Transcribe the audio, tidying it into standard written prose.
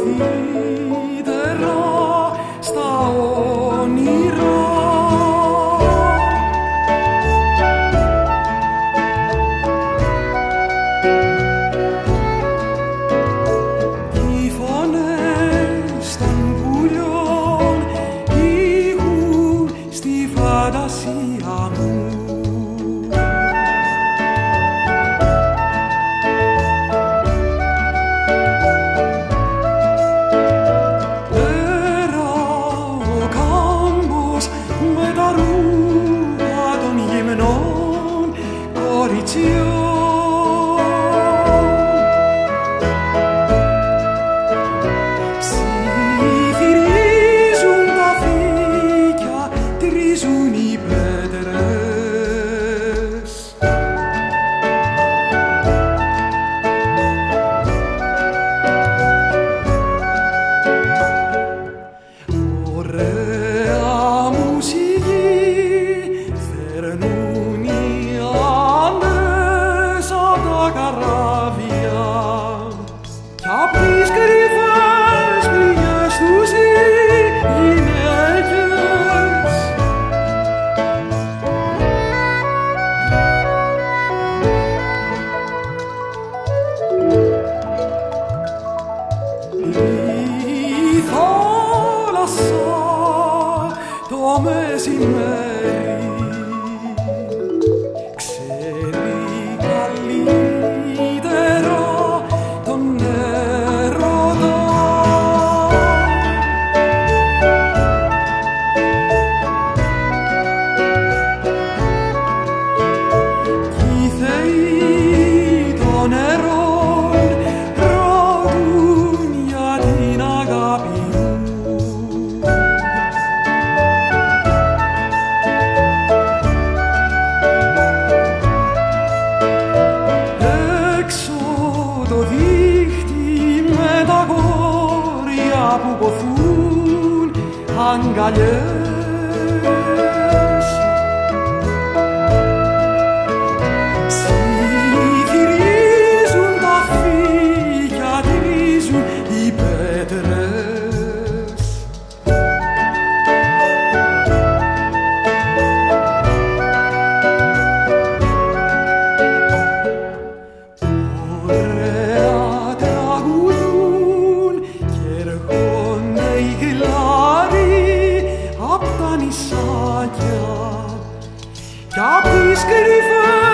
βαθύτερα στα όνειρα. Οι φωνές των πουλιών ήγουν στη φαντασία μου. Ψιθυρίζουν τα φύκια, τρίζουν οι πέτρες. Ωραία μουσική φέρνουν οι άντρες απ' τα καράβια κι απ' τις κρυφές πληγές τους οι γυναίκες. Η θάλασσα το μεσημέρι ξέρει καλύτερα τον έρωτα. Κι οι θεοί των νερών ρωτούν για την αγάπη μου. Έξω το δίχτυ με τα γόρια που ποθούν αγκαλιές. Ψιθυρίζουν τα φύκια, τρίζουν οι πέτρες. Ωραία τραγουδούν κι έρχονται οι γλάροι απ' τα νησάκια κι απ' τις κρυφές